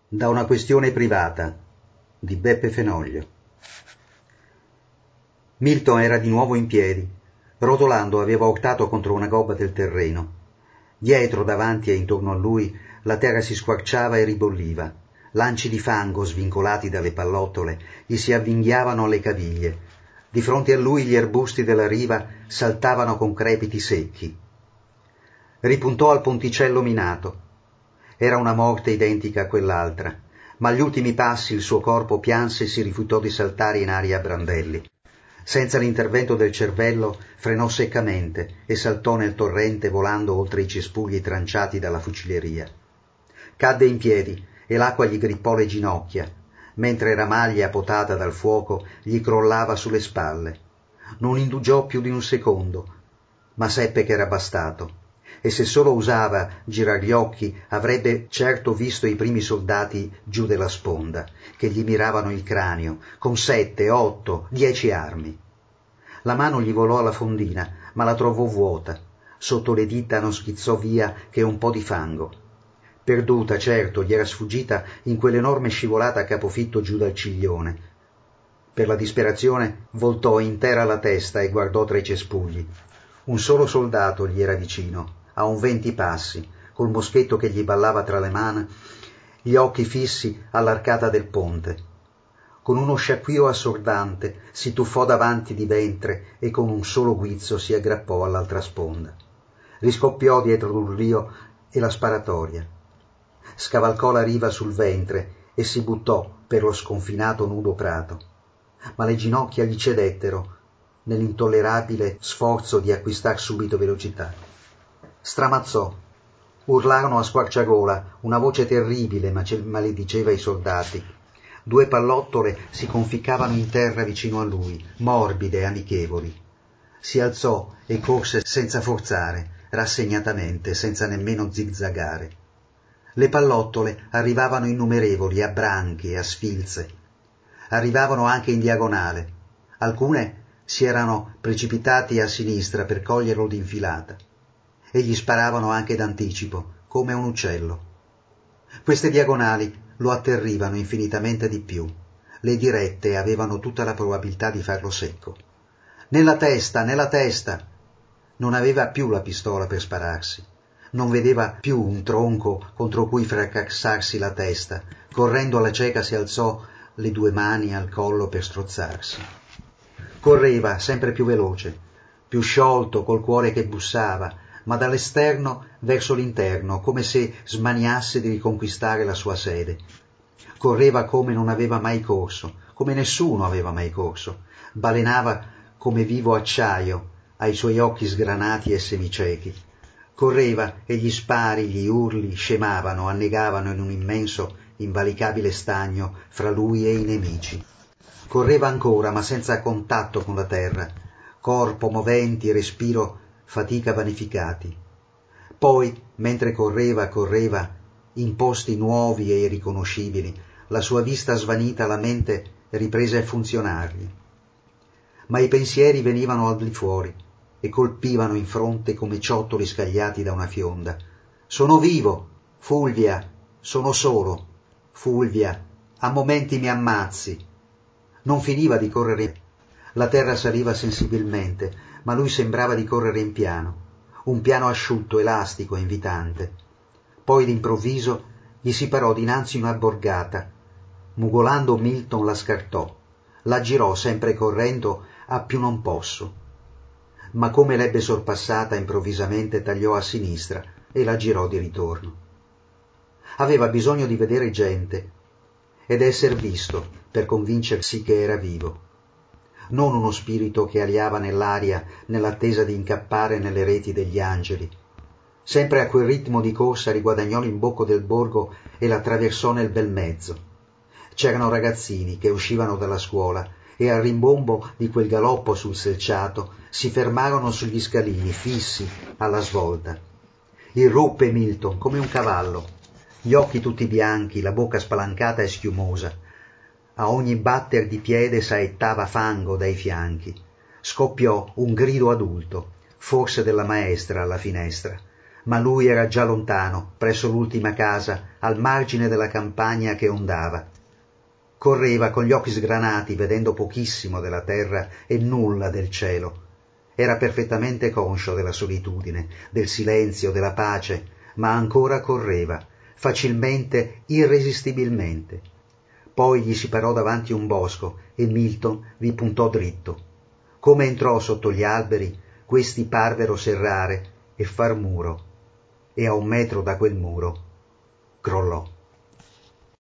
Da una questione privata di Beppe Fenoglio. Milton era di nuovo in piedi. Rotolando aveva urtato contro una gobba del terreno. Dietro, davanti e intorno a lui la terra si squarciava e ribolliva. Lanci di fango svincolati dalle pallottole gli si avvinghiavano alle caviglie. Di fronte a lui gli arbusti della riva saltavano con crepiti secchi. Ripuntò al ponticello minato. Era una morte identica a quell'altra, ma agli ultimi passi il suo corpo pianse e si rifiutò di saltare in aria a brandelli. Senza l'intervento del cervello frenò seccamente e saltò nel torrente volando oltre i cespugli tranciati dalla fucilleria. Cadde in piedi e l'acqua gli grippò le ginocchia, mentre la maglia potata dal fuoco gli crollava sulle spalle. Non indugiò più di un secondo, ma seppe che era bastato. E se solo usava girar gli occhi avrebbe certo visto i primi soldati giù della sponda, che gli miravano il cranio, con 7, 8, 10 armi. La mano gli volò alla fondina, ma la trovò vuota. Sotto le dita non schizzò via che un po' di fango. Perduta, certo, gli era sfuggita in quell'enorme scivolata a capofitto giù dal ciglione. Per la disperazione voltò intera la testa e guardò tra i cespugli. Un solo soldato gli era vicino, a un 20 passi, col moschetto che gli ballava tra le mani, gli occhi fissi all'arcata del ponte. Con uno sciacquio assordante si tuffò davanti di ventre e con un solo guizzo si aggrappò all'altra sponda. Riscoppiò dietro l'urlio e la sparatoria. Scavalcò la riva sul ventre e si buttò per lo sconfinato nudo prato. Ma le ginocchia gli cedettero nell'intollerabile sforzo di acquistar subito velocità. Stramazzò. Urlarono a squarciagola, una voce terribile malediceva i soldati. 2 pallottole si conficcavano in terra vicino a lui, morbide e amichevoli. Si alzò e corse senza forzare, rassegnatamente, senza nemmeno zigzagare. Le pallottole arrivavano innumerevoli, a branchi e a sfilze. Arrivavano anche in diagonale. Alcune si erano precipitati a sinistra per coglierlo d'infilata e gli sparavano anche d'anticipo, come un uccello. Queste diagonali lo atterrivano infinitamente di più. Le dirette avevano tutta la probabilità di farlo secco. Nella testa, nella testa! Non aveva più la pistola per spararsi. Non vedeva più un tronco contro cui fracassarsi la testa. Correndo alla cieca si alzò le 2 mani al collo per strozzarsi. Correva sempre più veloce, più sciolto, col cuore che bussava, ma dall'esterno verso l'interno, come se smaniasse di riconquistare la sua sede. Correva come non aveva mai corso, come nessuno aveva mai corso. Balenava come vivo acciaio ai suoi occhi sgranati e semiciechi. Correva e gli spari, gli urli scemavano, annegavano in un immenso, invalicabile stagno fra lui e i nemici. Correva ancora, ma senza contatto con la terra, corpo moventi, respiro, fatica vanificati. Poi, mentre correva, in posti nuovi e irriconoscibili, la sua vista svanita, la mente riprese a funzionargli. Ma i pensieri venivano al di fuori e colpivano in fronte come ciottoli scagliati da una fionda. Sono vivo, Fulvia, sono solo, Fulvia, a momenti mi ammazzi. Non finiva di correre. La terra saliva sensibilmente, ma lui sembrava di correre in piano, un piano asciutto, elastico e invitante. Poi d'improvviso gli si parò dinanzi una borgata. Mugolando Milton la scartò, la girò sempre correndo a più non posso. Ma come l'ebbe sorpassata improvvisamente tagliò a sinistra e la girò di ritorno. Aveva bisogno di vedere gente ed esser visto per convincersi che era vivo. Non uno spirito che aliava nell'aria nell'attesa di incappare nelle reti degli angeli. Sempre a quel ritmo di corsa riguadagnò l'imbocco del borgo e l'attraversò nel bel mezzo. C'erano ragazzini che uscivano dalla scuola e al rimbombo di quel galoppo sul selciato si fermarono sugli scalini, fissi alla svolta. Irruppe Milton come un cavallo, gli occhi tutti bianchi, la bocca spalancata e schiumosa. A ogni batter di piede saettava fango dai fianchi. Scoppiò un grido adulto, forse della maestra alla finestra, ma lui era già lontano, presso l'ultima casa, al margine della campagna che ondava. Correva con gli occhi sgranati, vedendo pochissimo della terra e nulla del cielo. Era perfettamente conscio della solitudine, del silenzio, della pace, ma ancora correva, facilmente, irresistibilmente. Poi gli si parò davanti un bosco e Milton vi puntò dritto. Come entrò sotto gli alberi, questi parvero serrare e far muro, e a 1 metro da quel muro crollò.